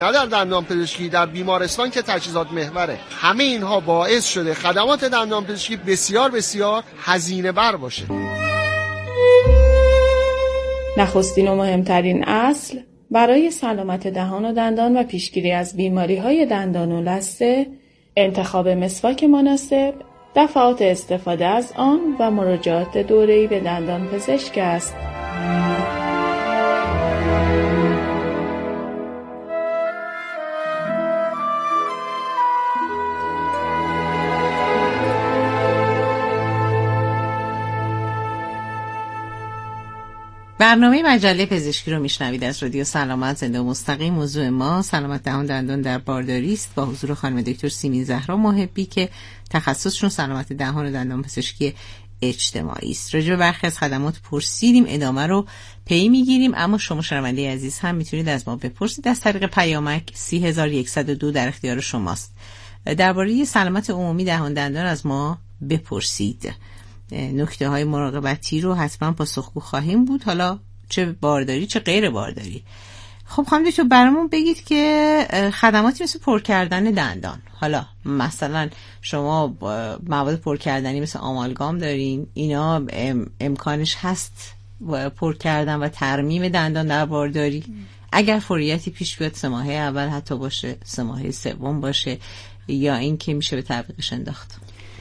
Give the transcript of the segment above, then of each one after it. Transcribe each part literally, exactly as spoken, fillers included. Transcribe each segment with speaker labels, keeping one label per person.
Speaker 1: نه در دندان پزشکی، در بیمارستان که تجهیزات محوره. همه اینها باعث شده خدمات دندان پزشکی بسیار بسیار هزینه بر باشه.
Speaker 2: نخستین و مهمترین اصل برای سلامت دهان و دندان و پیشگیری از بیماری‌های دندان و لثه، انتخاب مسواک مناسب، دفعات استفاده از آن و مراجعات دوره‌ای به دندان پزشک است.
Speaker 3: برنامه مجله پزشکی رو میشنوید از رادیو سلامت زنده و مستقیم. موضوع ما سلامت دهان دندان در بارداری است با حضور خانم دکتر سیمین زهرا محبی که تخصصشون سلامت دهان و دندان پزشکی اجتماعی است. راجع به برخی از خدمات پرسیدیم، ادامه رو پی میگیریم، اما شما شنونده عزیز هم میتونید از ما بپرسید از طریق پیامک سی هزار و صد و دو در اختیار شماست. درباره سلامت عمومی دهان دندان از ما بپرسید. نکته های مراقبتی رو حتما پاسخگو خواهیم بود، حالا چه بارداری چه غیر بارداری. خب خانم دکتر برامون بگید که خدماتی مثل پر کردن دندان، حالا مثلا شما مواد پر کردنی مثل آمالگام دارین، اینا امکانش هست پر کردن و ترمیم دندان در بارداری؟ اگر فوریتی پیش بیاد، سه ماهه اول حتی باشه، سه ماهه سوم باشه، یا این که میشه به تعویقش انداخت؟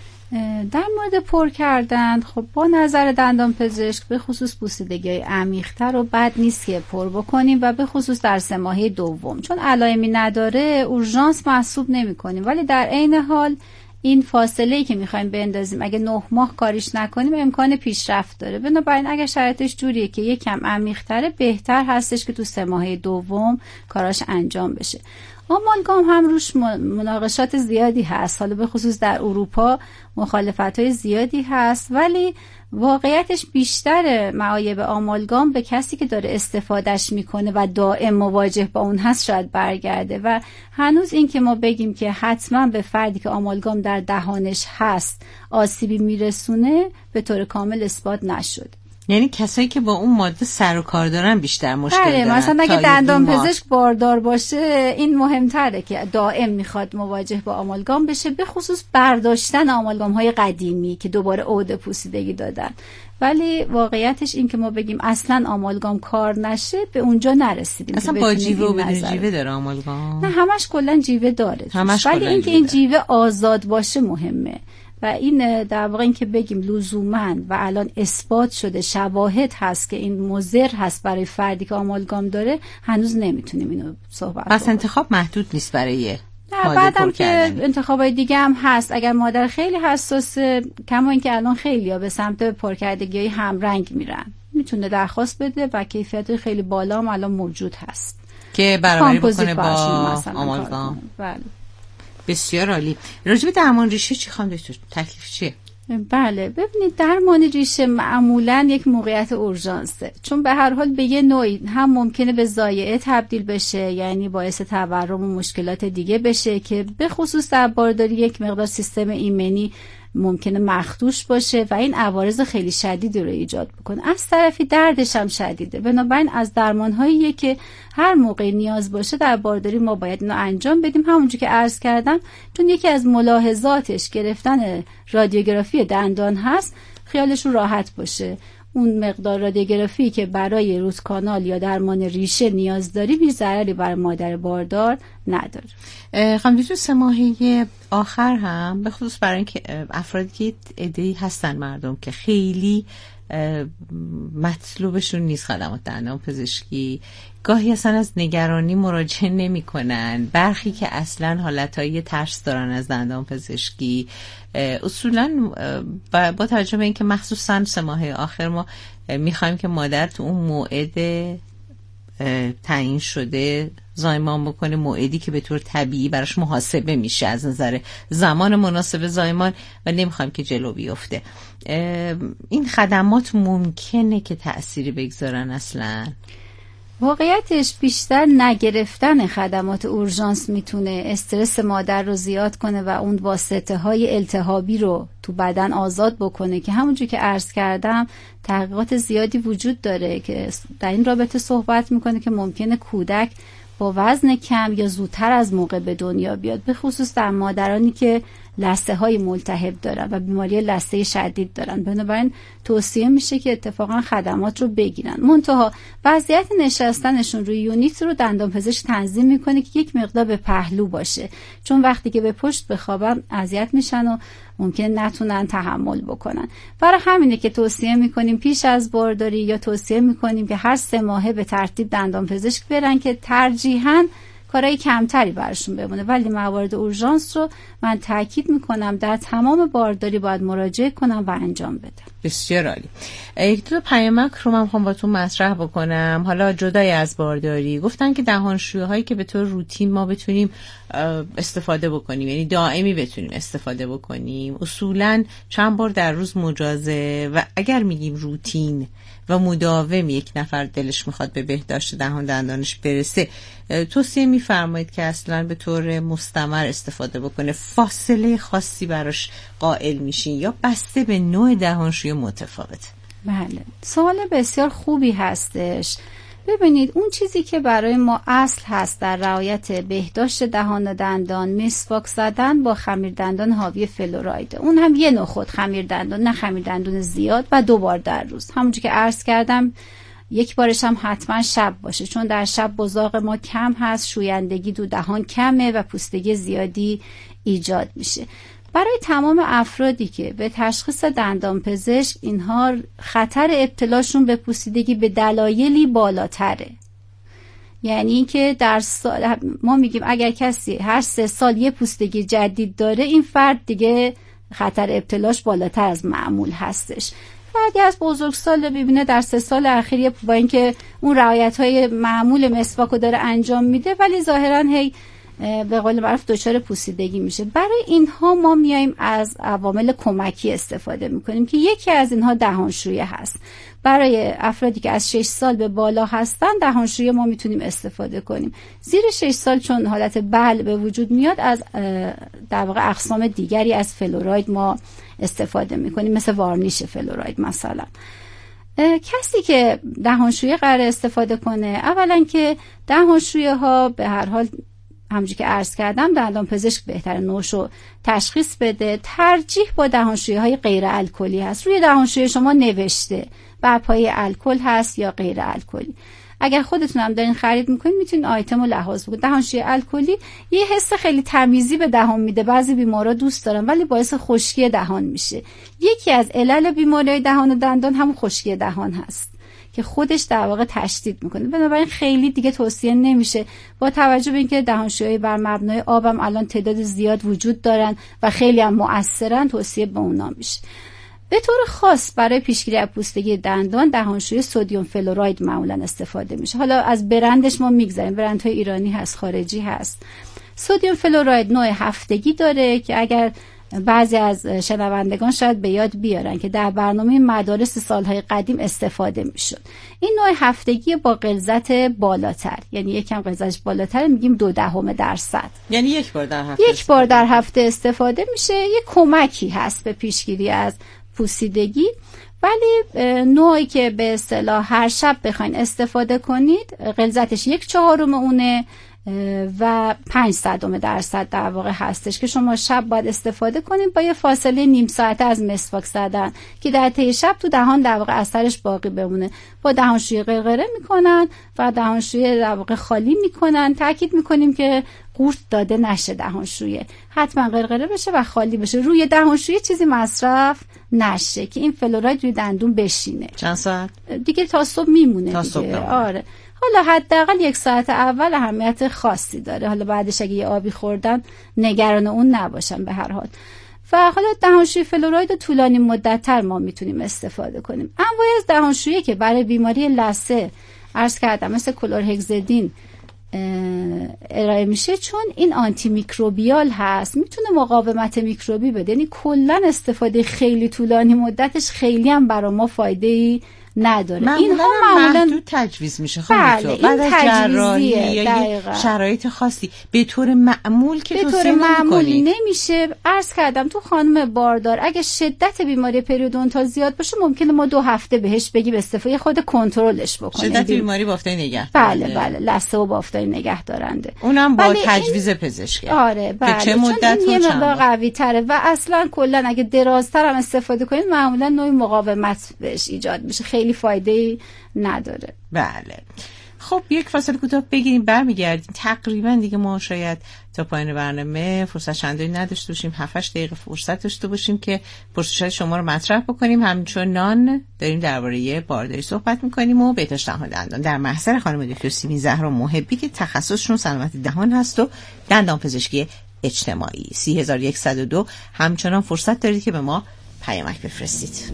Speaker 4: در مورد پر کردن، خب با نظر دندان پزشک به خصوص پوسیدگی عمیق‌تر و بد نیست که پر بکنیم و به خصوص در سه ماهه دوم، چون علائمی نداره اورژانس محسوب نمی کنیم. ولی در عین حال این فاصله‌ای که می‌خوایم بندازیم اگه نه ماه کاریش نکنیم امکان پیشرفت داره. بنابراین اگه شرایطش جوریه که یک کم عمیق‌تره، بهتر هستش که تو سه ماهه دوم کاراش انجام بشه. آمالگام هم روش مناقشات زیادی هست، حالا به خصوص در اروپا مخالفت‌های زیادی هست، ولی واقعیتش بیشتر معایب آمالگام به کسی که داره استفادهش میکنه و دائم مواجه با اون هست شاید برگرده و هنوز این که ما بگیم که حتما به فردی که آمالگام در دهانش هست آسیبی میرسونه به طور کامل اثبات نشد.
Speaker 3: یعنی کسایی که با اون ماده سر و کار دارن بیشتر مشکل
Speaker 4: بله،
Speaker 3: دارن.
Speaker 4: مثلا اگه دندان پزشک باردار باشه این مهمتره که دائم میخواد مواجه با آمالگام بشه، به خصوص برداشتن آمالگام های قدیمی که دوباره عود پوسیدگی دادن. ولی واقعیتش این که ما بگیم اصلا آمالگام کار نشه به اونجا نرسیدیم.
Speaker 3: اصلا با جیوه و بدون جیوه داره آمالگام؟
Speaker 4: نه، همش کلا جیوه داره، ولی این که این جیوه آزاد باشه مهمه. و این در واقع این که بگیم لزوماً و الان اثبات شده شواهد هست که این مضر هست برای فردی که آمالگام داره، هنوز نمیتونیم اینو صحبت کنیم.
Speaker 3: پس انتخاب محدود نیست برای
Speaker 4: نه، بعدم که انتخابای دیگه هم هست. اگر مادر خیلی حساسه، کما اینکه الان خیلی‌ها به سمت پرکردگی‌های همرنگ میرن، میتونه درخواست بده و کیفیت خیلی بالا هم الان موجود هست
Speaker 3: که برابری بکنه با آمالگام.
Speaker 4: بله،
Speaker 3: بسیار عالی. راجع به درمان ریشه چی خواهم دکتر؟ تکلیف چیه؟
Speaker 4: بله، ببینید درمان ریشه معمولاً یک موقعیت اورژانسه، چون به هر حال به یه نوعی هم ممکنه به ضایعه تبدیل بشه، یعنی باعث تورم و مشکلات دیگه بشه که به خصوص در بارداری یک مقدار سیستم ایمنی ممکنه مخدوش باشه و این عوارض خیلی شدیدی رو ایجاد بکنه. از طرفی دردش هم شدیده. بنابراین از درمان‌هایی که هر موقع نیاز باشه در بارداری ما باید اینو انجام بدیم. همونجوری که عرض کردم، چون یکی از ملاحظاتش گرفتن رادیوگرافی دندان هست، خیالشون راحت باشه. اون مقدار رادیوگرافی که برای روت کانال یا درمان ریشه نیاز داریم هیچ ضرری برای مادر باردار نداره.
Speaker 3: خانم دکتر، سه ماهه آخر هم به خصوص برای اینکه افرادی که عده‌ای هستن مردم که خیلی مطلوبشون نیست خدمات دندان پزشکی، گاهی اصلا از نگرانی مراجعه نمی کنن، برخی که اصلا حالتهای ترس دارن از دندان پزشکی. اصولا با توجه به اینکه مخصوصا سه ماه آخر ما میخوایم که مادر تو اون موعد تعیین شده زایمان بکنه، موعدی که به طور طبیعی براش محاسبه میشه از نظر زمان مناسب زایمان و نمیخوایم که جلو بیفته، این خدمات ممکنه که تأثیری بگذارن اصلا؟
Speaker 4: واقعیتش بیشتر نگرفتن خدمات اورژانس میتونه استرس مادر رو زیاد کنه و اون واسطه های التهابی رو تو بدن آزاد بکنه که همونجور که عرض کردم تحقیقات زیادی وجود داره که در این رابطه صحبت میکنه که ممکنه کودک با وزن کم یا زودتر از موقع به دنیا بیاد، به خصوص در مادرانی که لثه های ملتهب دارن و بیماری لثه شدید دارن. بنابراین توصیه میشه که اتفاقا خدمات رو بگیرن. منتها وضعیت نشستنشون روی یونیت رو دندانپزشک تنظیم میکنه که یک مقدار به پهلو باشه، چون وقتی که به پشت بخوابن اذیت میشن و ممکنه نتونن تحمل بکنن. برای همینه که توصیه میکنیم پیش از بارداری یا توصیه میکنیم که هر سه ماهه به ترتیب دندانپزشک برن که ترجیحاً کارهای کمتری براشون بمونه، ولی موارد اورژانس رو من تاکید میکنم در تمام بارداری باید مراجعه کنم و انجام بدم.
Speaker 3: بسیار عالی. یک دو پیامک رو من میخوام باتون مطرح بکنم. حالا جدای از بارداری گفتن که دهانشویی هایی که به طور روتین ما بتونیم استفاده بکنیم، یعنی دائمی بتونیم استفاده بکنیم، اصولاً چند بار در روز مجازه، و اگر میگیم روتین و مداوم یک نفر دلش میخواد به بهداشت دهان دندانش برسه، توصیه میفرمایید که اصلا به طور مستمر استفاده بکنه؟ فاصله خاصی براش قائل میشین یا بسته به نوع دهانشویی متفاوت؟
Speaker 4: بله، سوال بسیار خوبی هستش. ببینید، اون چیزی که برای ما اصل هست در رعایت بهداشت دهان و دندان، مسواک زدن با خمیر دندان حاوی فلوراید. اون هم یه نوع خود خمیر دندان، نه خمیر دندان زیاد، و دو بار در روز. همونجوری که عرض کردم یک بارش هم حتما شب باشه، چون در شب بزاق ما کم هست، شویندگی دو دهان کمه و پوستگی زیادی ایجاد میشه. برای تمام افرادی که به تشخیص دندانپزشک اینها خطر ابتلاشون به پوسیدگی به دلایلی بالاتره، یعنی اینکه در سال ما میگیم اگر کسی هر سه سال یه پوستگی جدید داره، این فرد دیگه خطر ابتلاش بالاتر از معمول هستش. بعضی از بزرگسال ببینه در سه سال اخیر با اینکه اون رعایت‌های معمول مسواک رو داره انجام میده، ولی ظاهراً هی به قول معروف دچار پوسیدگی میشه. برای اینها ما میایم از عوامل کمکی استفاده میکنیم که یکی از اینها دهانشویی هست. برای افرادی که از شش سال به بالا هستن دهانشویی ما میتونیم استفاده کنیم. زیر شش سال چون حالت بل به وجود میاد، از در واقع اقسام دیگری از فلوراید ما استفاده میکنیم، مثل وارنیش فلوراید مثلا. کسی که دهانشویی قرار استفاده کنه، اولا که دهانشویی ها به هر حال همونجوری که عرض کردم دندانپزشک بهتر نوعشو تشخیص بده. ترجیح با دهانشویی های غیر الکلی هست. روی دهانشویی شما نوشته بر پایه الکل هست یا غیر الکلی. اگر خودتون هم دارین خرید میکنین میتونین آیتم رو لحاظ بکنید. دهانشویی الکلی یه حس خیلی تمیزی به دهان میده، بعضی بیمارا دوست دارن، ولی باعث خشکی دهان میشه. یکی از علل بیماری دهان و دندان هم خشکی دهان هست که خودش در واقع تشدید میکنه. بنابراین خیلی دیگه توصیه نمیشه. با توجه به اینکه دهانشویی بر مبنای آبم الان تعداد زیاد وجود دارن و خیلی هم مؤثرن، توصیه به اونا میشه. به طور خاص برای پیشگیری از پوسیدگی دندان دهانشویی سدیم فلوراید معمولا استفاده میشه. حالا از برندش ما میگذاریم، برندهای ایرانی هست، خارجی هست. سدیم فلوراید نوع هفتگی داره که اگر بعضی از شنوندگان شاید به یاد بیارن که در برنامه مدارس سالهای قدیم استفاده میشد. این نوع هفتگی با غلظت بالاتر، یعنی یکم غلظتش بالاتر، میگیم دو دهم درصد،
Speaker 3: یعنی یک بار در هفته
Speaker 4: یک بار در هفته استفاده میشه. یک کمکی هست به پیشگیری از پوسیدگی، ولی نوعی که به اصطلاح هر شب بخواین استفاده کنید غلظتش یک چهارم اونه و پنج صدم درصد در واقع هستش که شما شب باید استفاده کنید با یه فاصله نیم ساعته از مسواک زدن که در طی شب تو دهان در واقع اثرش باقی بمونه. با دهانشویی غرغره میکنن و دهانشویی در واقع خالی میکنن. تاکید میکنیم که قورت داده نشه دهانشویی، حتما غرغره بشه و خالی بشه. روی دهانشویی چیزی مصرف نشه که این فلوراید روی دندون بشینه.
Speaker 3: چند ساعت
Speaker 4: دیگه؟ تا صبح میمونه
Speaker 3: تا صبح.
Speaker 4: آره، حالا حداقل یک ساعت اول اهمیت خاصی داره. حالا بعدش اگه یه آبی خوردن نگران اون نباشن به هر حال. و حالا دهانشویی فلوراید طولانی مدت تر ما میتونیم استفاده کنیم. انواعی از دهانشویی که برای بیماری لثه عرض کردم مثل کلورهگزدین ارائه میشه، چون این آنتی میکروبیال هست، میتونه مقاومت میکروبی بده. یعنی کلا استفاده خیلی طولانی مدتش خیلی هم برای ما فایده‌ای نداره. اینها معمولا
Speaker 3: محدود تجویز میشه.
Speaker 4: بله
Speaker 3: بعد از جراحی یا شرایط خاصی به طور معمول که
Speaker 4: به طور معمول نمیشه. عرض کردم تو خانم باردار اگه شدت بیماری پریودونتال زیاد باشه ممکنه ما دو هفته بهش بگیم استفاده، خود کنترلش بکنیم.
Speaker 3: شدت بیماری بافتای نگه
Speaker 4: بله بله لثه و بافتای نگه دارنده،
Speaker 3: اونم با تجویز پزشکی.
Speaker 4: آره بله،
Speaker 3: چه مدت
Speaker 4: یه مقدار قوی تره و اصلا کلا اگه درازتر هم استفاده کنید معمولا نوعی مقاومت بهش ایجاد میشه، خیلی فایده نداره.
Speaker 3: بله خب یک فاصله کوتاه بگیریم برمیگردیم. تقریبا دیگه ما شاید تا پایان برنامه فرصت چندانی نداشته باشیم، هفت هشت دقیقه فرصت داشته باشیم که پرسش‌های شما رو مطرح بکنیم. همچنان داریم درباره بارداری صحبت می‌کنیم و بهداشت دهان دندان در محضر خانم دکتر سیمین زهرا محبی که تخصصشون سلامت دهان هست و دندان پزشکی اجتماعی. سه هزار و صد و دو همچنان فرصت دارید که به ما پیامک بفرستید.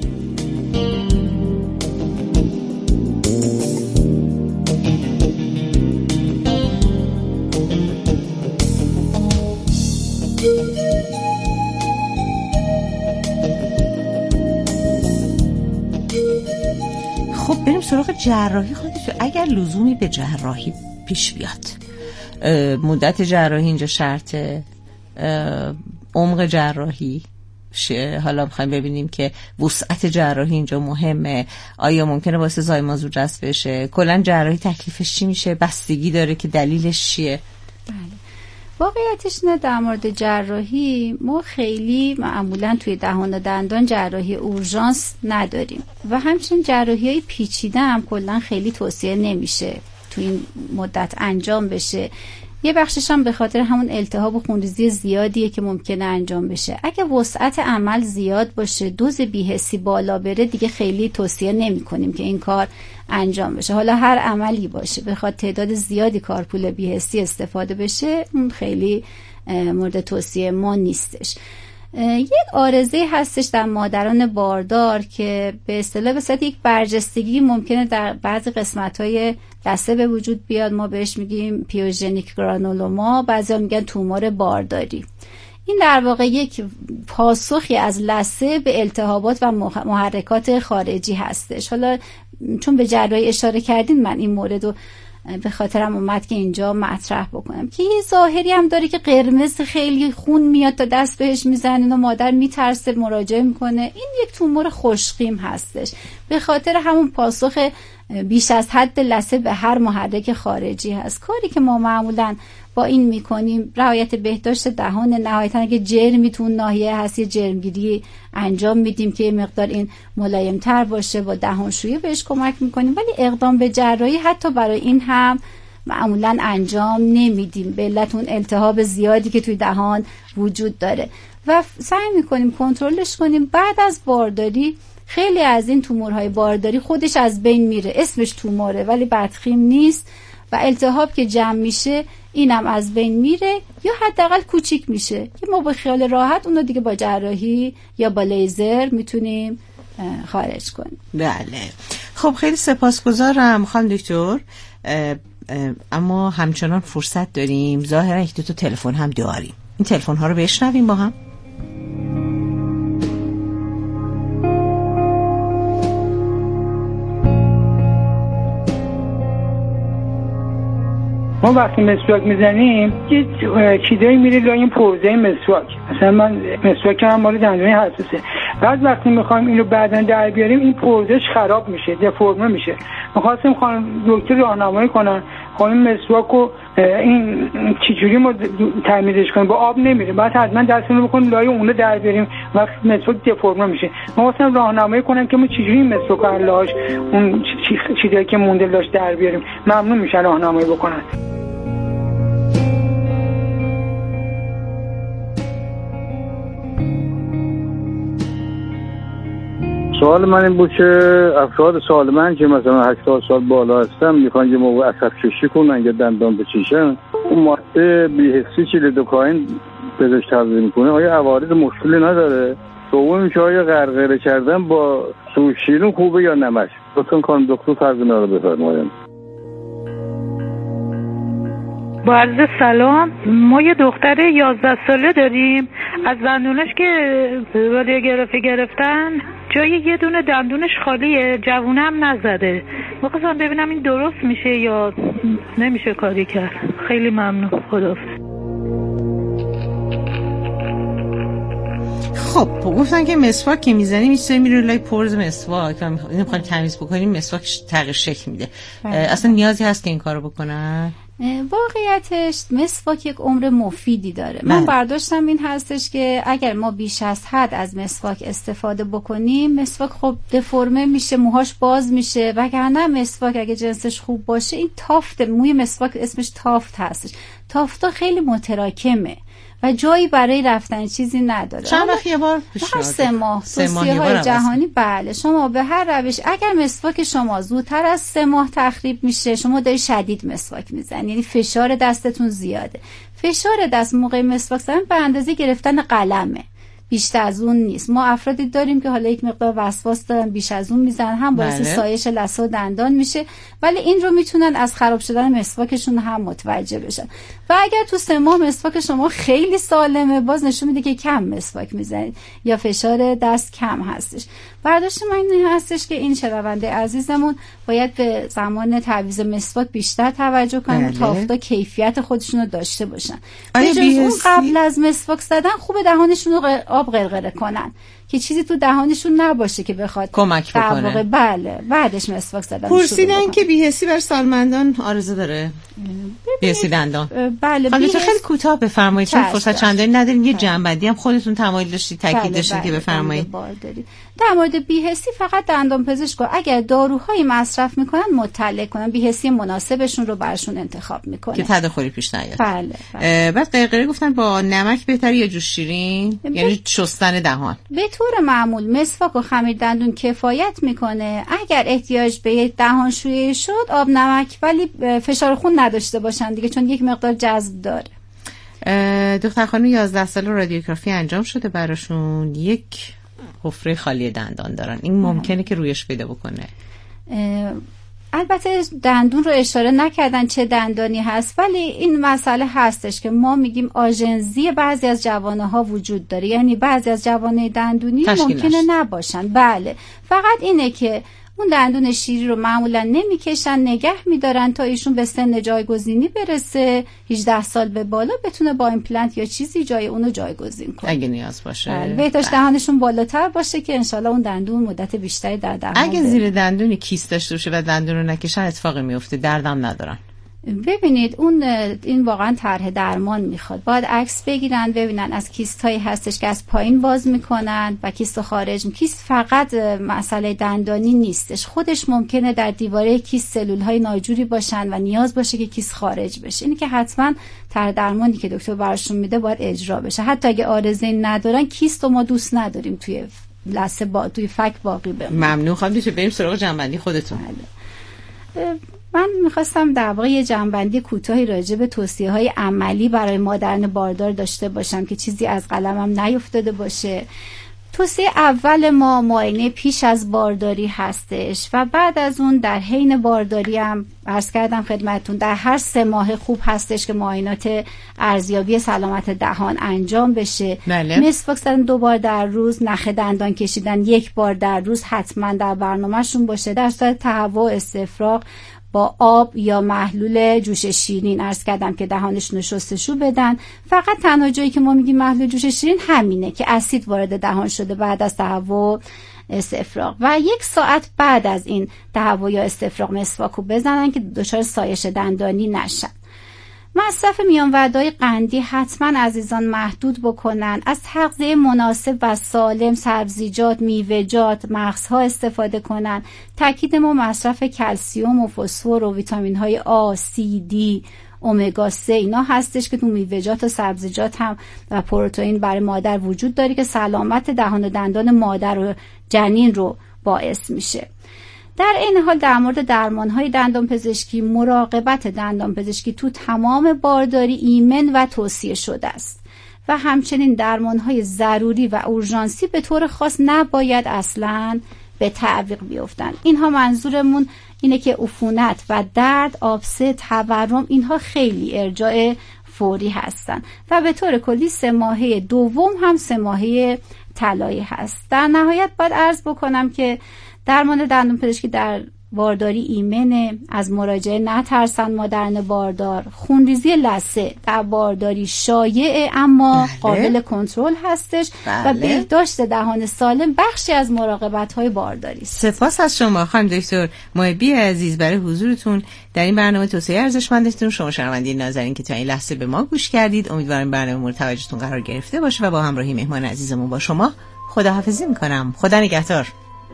Speaker 3: خب بریم سراغ جراحی. خودت اگر لزومی به جراحی پیش بیاد، مدت جراحی اینجا شرطه، عمق جراحی، حالا میخوایم ببینیم که وسعت جراحی اینجا مهمه، آیا ممکنه واسه زایمان زود رس بشه، کلا جراحی تکلیفش چی میشه، بستگی داره که دلیلش چیه؟
Speaker 4: بله واقعیتش نه، در مورد جراحی ما خیلی معمولا توی دهان و دندان جراحی اورژانس نداریم و همچنین جراحی های پیچیده هم کلا خیلی توصیه نمیشه توی این مدت انجام بشه. یه بخشش هم به خاطر همون التهاب و خونریزی زیادیه که ممکنه انجام بشه. اگه وسعت عمل زیاد باشه، دوز بی‌حسی بالا بره، دیگه خیلی توصیه نمی کنیم که این کار انجام بشه. حالا هر عملی باشه بخواد تعداد زیادی کارپول بی‌حسی استفاده بشه، اون خیلی مورد توصیه ما نیستش. یک عارضه هستش در مادران باردار که به اصطلاح به صورت یک برجستگی ممکنه در بعضی قسمت‌های لثه به وجود بیاد. ما بهش میگیم پیوژنیک گرانولوما، بعضیا میگن تومور بارداری. این در واقع یک پاسخی از لثه به التهابات و محرکات خارجی هستش. حالا چون به جراحی اشاره کردین من این مورد رو به خاطرم اومد که اینجا مطرح بکنم که یه ظاهری هم داره که قرمز خیلی خون میاد تا دست بهش میزنن و مادر میترسه مراجعه میکنه. این یک تومور خوشقیم هستش به خاطر همون پاسخ بیش از حد لثه به هر محرک خارجی هست. کاری که ما معمولاً با این میکنیم رعایت بهداشت دهان، نهایتاً اگه جرمی تو ناحیه هست یه جرمگیری انجام میدیم که یه مقدار این ملایمتر باشه، با دهانشویی بهش کمک میکنیم، ولی اقدام به جراحی حتی برای این هم معمولاً انجام نمیدیم به علت اون التهاب زیادی که توی دهان وجود داره و سعی میکنیم کنترلش کنیم. بعد از بارداری خیلی از این تومورهای بارداری خودش از بین میره، اسمش توموره ولی بدخیم نیست و التهاب که جمع میشه اینم از بین میره یا حداقل کوچیک میشه که ما با خیال راحت اونو دیگه با جراحی یا با لیزر میتونیم خارج کنیم.
Speaker 3: بله خب خیلی سپاسگزارم خانم دکتر، اما همچنان فرصت داریم، ظاهرا یک دو تا تلفن هم داریم. این تلفن ها رو بشنویم با هم.
Speaker 5: ما وقتی مسواک میزنیم یه چیزایی میره لای این پوزه مسواک، مثلا من مسواک هم مال دندون حساسه، بعد وقتی میخوایم اینو بعدن در بیاریم این پوزش خراب میشه، دفرمه میشه. میخواستیم خانم دکتر راهنمایی کنن خانم مسواکو این چجوری ما تمیزش کنیم، با آب نمیره، بعد حتما دستمون بکنیم لای اونو در بیاریم وقتی مسواک دفرمه میشه. ما خواستیم راهنمایی کنم که ما چجوری این مسواک رو لهاش اون چیزایی که مونده لاش در بیاریم. ممنون میشن راهنمایی بکنن.
Speaker 6: سوال من این بود که افراد سالمند که مثلا هشتاد سال بالا هستن میخوان یه موقع عصب کشی کنن یا دندان بچیشن، اون ماده بی‌حسی چیلیدوکائین پزشک توصیه میکنه، آیا عوارض مشکلی نداره؟ دوم که آیا غرغره کردن با سوشیرون خوبه یا نمک؟ لطفاً خانم دکتر فرضینا رو بفرمایید.
Speaker 7: با عرض سلام، ما یه دختر یازده ساله داریم، از دندونش که رادیوگرافی گرفتن جای یه دونه دندونش خالیه، جوونم نزده. می‌خواستم ببینم این درست میشه یا نمیشه کاری کرد. خیلی ممنون. خداحافظ.
Speaker 3: خب گفتن که مسواک که میزنی میشه میره لای پرز مسواک و میخوان تمیز بکنیم مسواک تغییر شکل میده. اصلا نیازی هست که این کارو بکنن؟
Speaker 4: واقعیتش مسواک یک عمر مفیدی داره. من برداشتم این هستش که اگر ما بیش از حد از مسواک استفاده بکنیم مسواک خب دفرمه میشه، موهاش باز میشه، وگرنه مسواک اگه جنسش خوب باشه این تافت موی مسواک اسمش تافت هستش. تافتا خیلی متراکمه و جایی برای رفتن چیزی نداره.
Speaker 3: چند وقت یه بار
Speaker 4: هر سه ماه توصیه های جهانی بله شما به هر روش اگر مسواک شما زودتر از سه ماه تخریب میشه شما داری شدید مسواک میزنی، یعنی فشار دستتون زیاده. فشار دست موقع مسواک زدن به اندازه گرفتن قلمه، بیشتر از اون نیست. ما افرادی داریم که حالا یک مقدار وسواس دارن بیش از اون میزنن، هم باعث بله. سایش لثه و دندان میشه، ولی این رو میتونن از خراب شدن مسواکشون هم متوجه بشن. و اگر تو سه ماه مسواک شما خیلی سالمه باز نشون میده که کم مسواک میزنید یا فشار دست کم هستش. برداشت من این هستش که این شنونده عزیزمون باید به زمان تعویض مسواک بیشتر توجه کنن بله. تا تا کیفیت خودشون رو داشته باشن. به جز اون قبل از مسواک زدن خوب دهانشون رو آب غرغره کنن که چیزی تو دهانشون نباشه که بخواد
Speaker 3: کمک بکنه.
Speaker 4: بله بعدش مسواک زدن
Speaker 3: پرسیدن که بی‌حسی بر سالمندان آرزو داره؟ بی‌حسی دندان.
Speaker 4: بله
Speaker 3: البته خیلی کوتاه بفرمایید چون فرصت چندانی نداریم. یه جنبندی هم خودتون تمایل داشتید تاکید داشتید بله. که بفرمایید.
Speaker 4: در مورد بی‌حسی فقط دندان پزشکا اگر داروهایی مصرف میکنن مطلع کنن، بی‌حسی مناسبشون رو برشون انتخاب میکنه
Speaker 3: که تداخلی پیش نیاد.
Speaker 4: بله, بله.
Speaker 3: بعد غیره گفتن با نمک بهتره یا جوش شیرین؟ ب... یعنی شستن دهان.
Speaker 4: به طور معمول مسواک و خمیر دندون کفایت میکنه. اگر احتیاج به دهانشویی شد آب نمک، ولی فشار خون نداشته باشن دیگه چون یک مقدار جذب داره.
Speaker 3: دختر خانم یازده سال رادیوگرافی انجام شده براشون، یک حفره خالی دندان دارن. این ممکنه که رویش پیدا بکنه؟
Speaker 4: البته دندون رو اشاره نکردن چه دندانی هست، ولی این مسئله هستش که ما میگیم آژنزی بعضی از جوانه ها وجود داره، یعنی بعضی از جوانه دندونی ممکنه نباشن. بله فقط اینه که اون دندون شیری رو معمولا نمیکشن، نگه میدارن تا ایشون به سن جایگزینی برسه، هجده سال به بالا بتونه با ایمپلنت یا چیزی جای اونو جایگزین کنه
Speaker 3: اگه نیاز باشه.
Speaker 4: بله. بهتاش دهانشون بالاتر باشه که انشالله اون دندون مدت بیشتری در دهان
Speaker 3: اگه زیر دندونی کیست داشته باشه و دندون رو نکشن اتفاقی میفته، دردم ندارن.
Speaker 4: ببینید اون این واقعا طرح درمان میخواد، باید عکس بگیرن ببینن از کیست هایی هستش که از پایین باز میکنن و کیست خارج. کیست فقط مسئله دندانی نیستش، خودش ممکنه در دیواره کیست سلول های ناجوری باشن و نیاز باشه که کیست خارج بشه. اینی که حتما طرح درمانی که دکتر براشون میده باید اجرا بشه. حتی اگه عارضه ندارن کیست رو ما دوست نداریم توی لثه با توی فک باقی بمونه.
Speaker 3: ممنون. خواهم دیگه بریم سراغ جنبندی خودتون.
Speaker 4: بله. من میخواستم در واقع یه جنبندی کوتاهی راجع به توصیه‌های عملی برای مادران باردار داشته باشم که چیزی از قلمم نیفتاده باشه. توصیه اول ما معاینه پیش از بارداری هستش و بعد از اون در حین بارداری هم عرض کردم خدمتتون در هر سه ماه خوب هستش که معاینات ارزیابی سلامت دهان انجام بشه. مسواک زدن دو بار در روز، نخ دندان کشیدن یک بار در روز حتما در برنامه‌شون باشه. در صورت تهوع استفراغ با آب یا محلول جوش شیرین عرض کردم که دهانشون رو شستشو بدن. فقط تنها جایی که ما میگیم محلول جوش شیرین همینه که اسید وارد دهان شده بعد از تهوع استفراغ و یک ساعت بعد از این تهوع یا استفراغ مسواکو بزنن که دچار سایش دندانی نشن. مصرف میانوعده‌های قندی حتما عزیزان محدود بکنن. از تغذیه مناسب و سالم، سبزیجات، میوه‌جات، مغزها استفاده کنن. تاکید ما مصرف کلسیم و فسفر و ویتامین‌های آ، سی، دی، امگا سه اینا هستش که تو میوه‌جات و سبزیجات هم و پروتئین برای مادر وجود داره که سلامت دهان و دندان مادر و جنین رو باعث میشه. در این حال در مورد درمان‌های دندان پزشکی، مراقبت دندان پزشکی تو تمام بارداری ایمن و توصیه شده است و همچنین درمان‌های ضروری و اورژانسی به طور خاص نباید اصلاً به تعویق بیفتن. اینها منظورمون اینه که عفونت و درد، آبسه، تورم اینها خیلی ارجاع فوری هستن و به طور کلی سه ماهه دوم هم سه ماهه طلایی هست. در نهایت باید عرض بکنم که درمان دندان پزشکی در بارداری ایمنه، از مراجعه نترسن مادران باردار. خونریزی لثه در بارداری شایعه اما بله. قابل کنترل هستش بله. و بهداشت دهان سالم بخشی از مراقبت‌های بارداری است.
Speaker 3: سپاس از شما خانم دکتر محبی عزیز برای حضورتون در این برنامه توصیه ارزشمندتون. شما شنونده نازنین که تا این لحظه به ما گوش کردید، امیدوارم برنامه مورد توجهتون قرار گرفته باشه و با همراهی مهمان عزیزمون با شما خداحافظی می‌کنم. خدا نگهدار.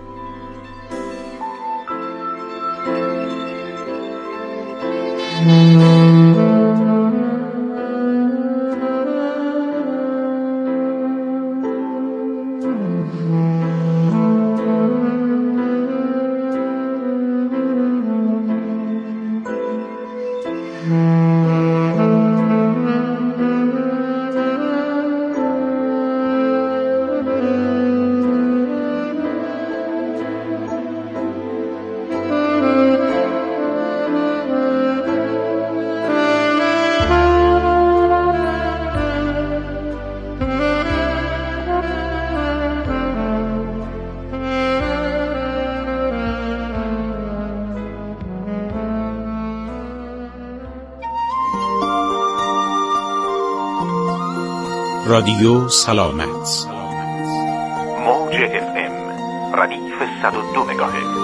Speaker 8: رادیو سلامت
Speaker 9: موج اف ام ردیف صد و دو مگاهرتز.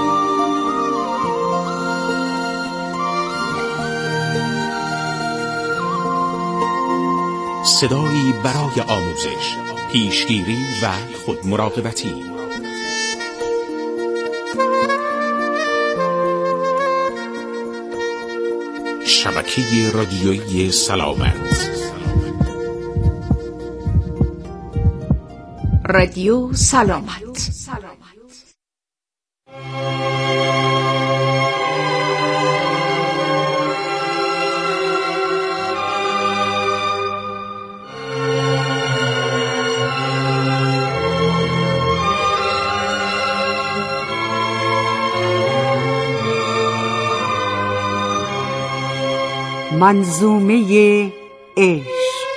Speaker 8: صدایی برای آموزش، پیشگیری و خودمراقبتی. شبکه رادیویی سلامت.
Speaker 10: رادیو سلامت. منظومه عشق.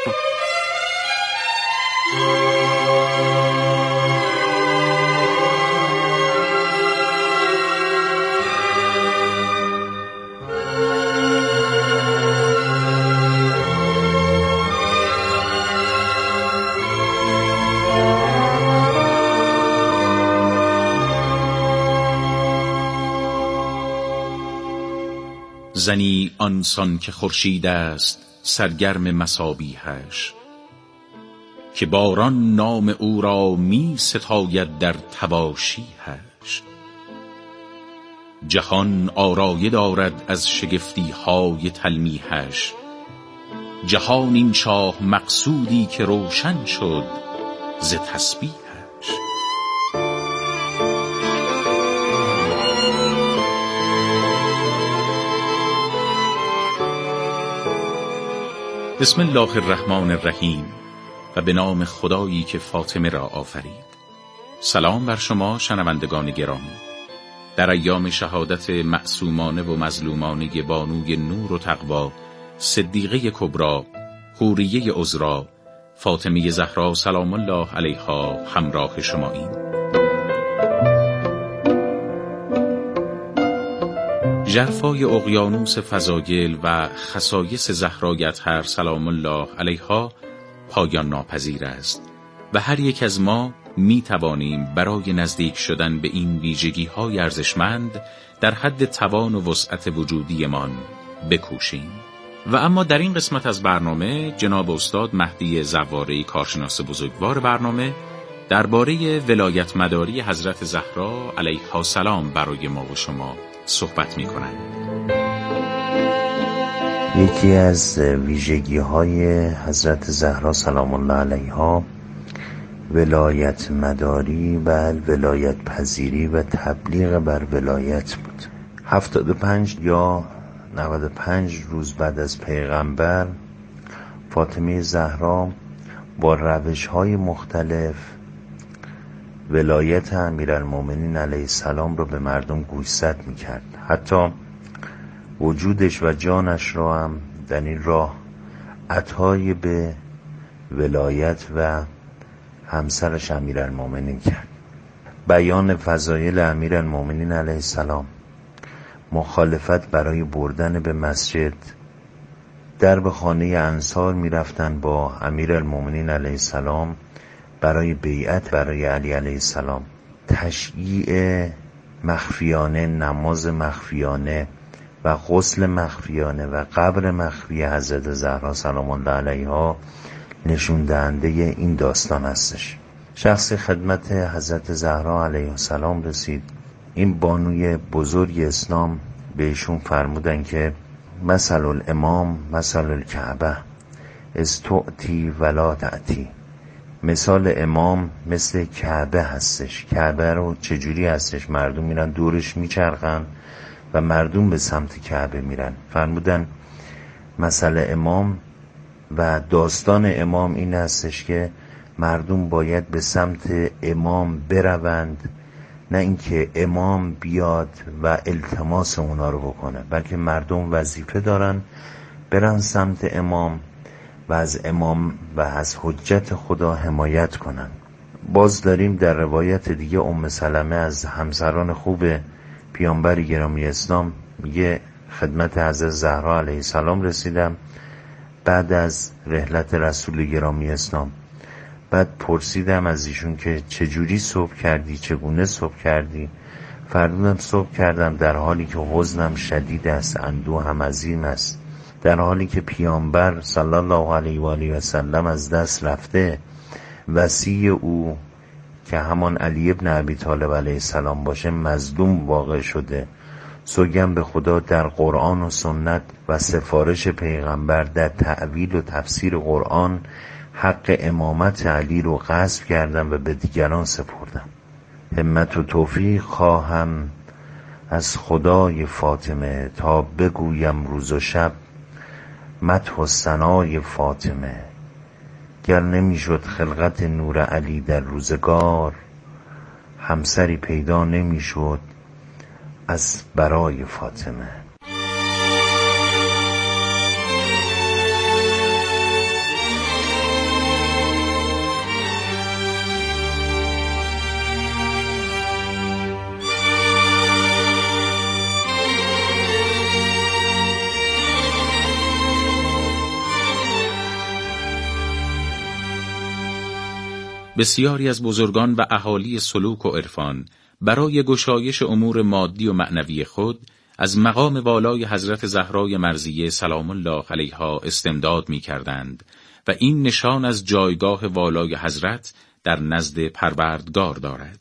Speaker 8: زنی آنسان که خورشید است سرگرم مصابیحش، که باران نام او را می ستاید در تباشیحش. جهان آرایه دارد از شگفتی های تلمیحش، جهان این شاه مقصودی که روشن شد ز تسبیحش. بسم الله الرحمن الرحیم و به نام خدایی که فاطمه را آفرید. سلام بر شما شنوندگان گرامی. در ایام شهادت معصومانه و مظلومانه بانوی نور و تقوا، صدیقه کبری، حوریه عذرا، فاطمه زهرا سلام الله علیها همراه شماییم. ژرفای اقیانوس فضایل و خصایص زهرای اطهر سلام الله علیها پایان ناپذیر است و هر یک از ما می توانیم برای نزدیک شدن به این ویژگی های ارزشمند در حد توان و وسعت وجودیمان بکوشیم. و اما در این قسمت از برنامه جناب استاد مهدی زواره‌ای، کارشناس بزرگوار برنامه، درباره ولایت مداری حضرت زهرا علیها السلام برای ما و شما صحبت می کنند.
Speaker 11: یکی از ویژگی های حضرت زهرا سلام الله علیها ولایت مداری و ولایت پذیری و تبلیغ بر ولایت بود. هفتاد و پنج یا نود و پنج روز بعد از پیغمبر، فاطمه زهرا با روش های مختلف ولایت امیرالمومنین علیه السلام رو به مردم گوشزد میکرد. حتی وجودش و جانش را هم در این راه عطای به ولایت و همسرش امیرالمومنین کرد. بیان فضایل امیرالمومنین علیه السلام، مخالفت برای بردن به مسجد، در به خانه انصار می رفتن با امیرالمومنین علیه السلام برای بیعت برای علی علیه السلام، تشییع مخفیانه، نماز مخفیانه و غسل مخفیانه و قبر مخفی حضرت زهرا سلام الله علیها نشون دهنده این داستان هستش. شخص خدمت حضرت زهرا علیه السلام رسید. این بانوی بزرگ اسلام بهشون فرمودن که مثل الامام مثل الکعبه استعتی ولا تعتی. مثال امام مثل کعبه هستش. کعبه رو چجوری هستش؟ مردم میرن دورش میچرخن و مردم به سمت کعبه میرن. فرمودن مثل امام و داستان امام این هستش که مردم باید به سمت امام بروند، نه اینکه امام بیاد و التماس اونا رو بکنه، بلکه مردم وظیفه دارن برن سمت امام و از امام و از حجت خدا حمایت کنن. باز داریم در روایت دیگه ام سلمه از همسران خوب پیامبر گرامی اسلام میگه خدمت حضرت زهرا علیه السلام رسیدم بعد از رحلت رسول گرامی اسلام. بعد پرسیدم از ایشون که چجوری صبح کردی، چگونه صبح کردی؟ فرمودم صبح کردم در حالی که حزنم شدید است، اندوه هم عظیم است، در حالی که پیامبر صلی الله علیه و آله و سلم از دست رفته، وصی او که همان علی ابن ابی طالب علیه السلام باشه مظلوم واقع شده. سوگم به خدا در قرآن و سنت و سفارش پیغمبر در تأویل و تفسیر قرآن حق امامت علی رو غصب کردم و به دیگران سپردم. همت و توفیق خواهم از خدای فاطمه تا بگویم روز و شب مدح و ثنای فاطمه. گر نمیشد خلقت نور علی در روزگار، همسری پیدا نمیشد از برای فاطمه.
Speaker 8: بسیاری از بزرگان و اهالی سلوک و عرفان برای گشایش امور مادی و معنوی خود از مقام والای حضرت زهرای مرضیه سلام الله علیها استمداد می کردند و این نشان از جایگاه والای حضرت در نزد پروردگار دارد.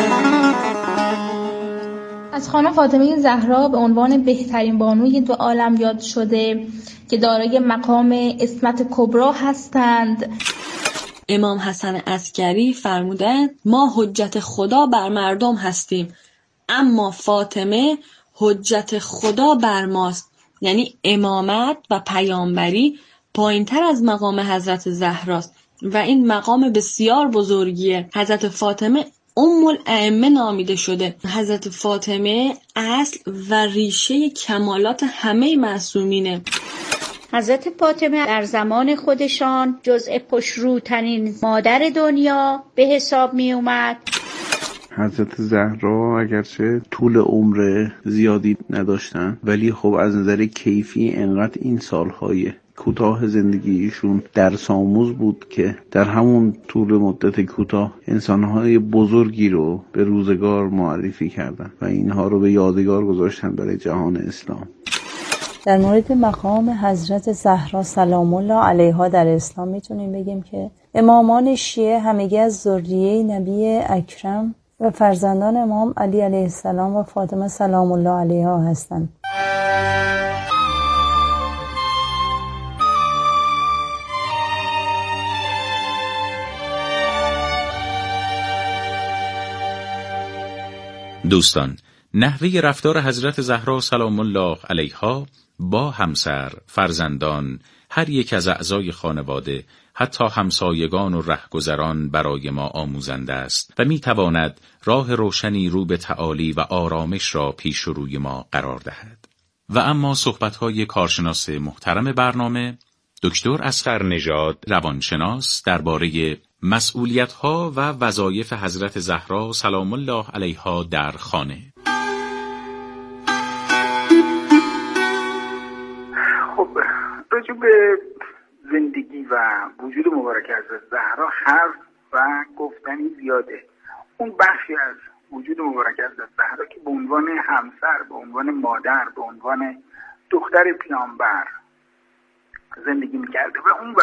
Speaker 12: از خانم فاطمه زهرا به عنوان بهترین بانوی دو عالم یاد شده که دارای مقام عصمت کبرا هستند.
Speaker 13: امام حسن عسکری فرمودند ما حجت خدا بر مردم هستیم، اما فاطمه حجت خدا بر ماست. یعنی امامت و پیامبری پایین‌تر از مقام حضرت زهراست و این مقام بسیار بزرگیه. حضرت فاطمه ام الائمه نامیده شده. حضرت فاطمه اصل و ریشه کمالات همه معصومینه.
Speaker 14: حضرت فاطمه در زمان خودشان جزء پشروترین مادر دنیا به حساب می اومد.
Speaker 15: حضرت زهرا اگرچه طول عمر زیادی نداشتن، ولی خب از نظر کیفی انقدر این سالهای کوتاه زندگیشون درس آموز بود که در همون طول مدت کوتاه انسانهای بزرگی رو به روزگار معرفی کردن و اینها رو به یادگار گذاشتن برای جهان اسلام.
Speaker 16: در مورد مقام حضرت زهرا سلام الله علیها در اسلام میتونیم بگیم که امامان شیعه همگی از ذریه نبی اکرم و فرزندان امام علی علیه السلام و فاطمه سلام الله علیها هستند.
Speaker 8: دوستان، نحوه رفتار حضرت زهرا سلام الله علیها با همسر، فرزندان، هر یک از اعضای خانواده، حتی همسایگان و رهگذران برای ما آموزنده است و می تواند راه روشنی رو به تعالی و آرامش را پیش روی ما قرار دهد. و اما صحبت‌های کارشناس محترم برنامه دکتر اصغر نژاد روانشناس درباره مسئولیت‌ها و وظایف حضرت زهرا سلام الله علیها در خانه.
Speaker 17: خب راجع به زندگی و وجود مبارک حضرت زهرا حرف و گفتنی زیاده. اون بخشی از وجود مبارک حضرت زهرا که به عنوان همسر، به عنوان مادر، به عنوان دختر پیامبر زندگی میکرده و اون